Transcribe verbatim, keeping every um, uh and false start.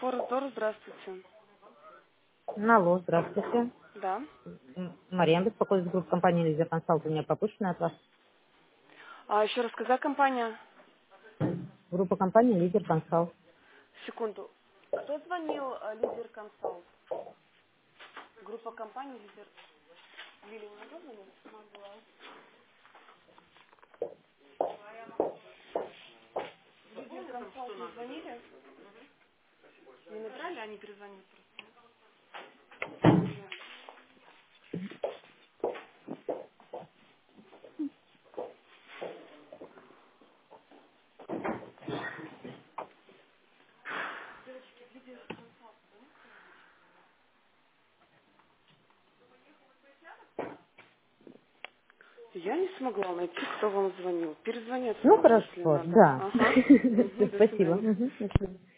Фордор, здравствуйте. Алло, здравствуйте. Да. М, Марьяна беспокоит группа компании Лидер Консалт. У меня пропущена от вас. А еще раз, какая компания? Группа компании Лидер Консалт. Секунду. Кто звонил? э, Лидер Консалт. Группа компаний Лидер. Лилия не могла звонить? Могла. Лидер Консалт не звонили? Не набрали, они перезвонят просто. Я не смогла найти, кто вам звонил. Перезвонят Ну, сразу, если хорошо, надо. да. Ага. Угу, до Спасибо. свидания. Мгм, до свидания.